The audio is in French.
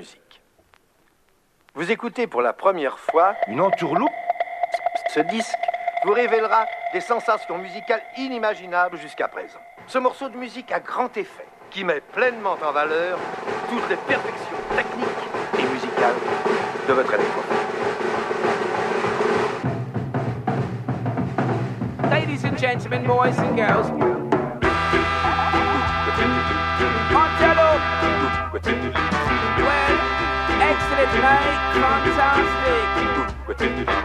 musique. Vous écoutez pour la première fois une entourloupe. Ce disque vous révélera des sensations musicales inimaginables jusqu'à présent. Ce morceau de musique à grand effet, qui met pleinement en valeur toutes les perfections techniques et musicales de votre électrophone. Ladies and gentlemen, boys and girls. Montelo. Well, excellent, mate. Fantastic.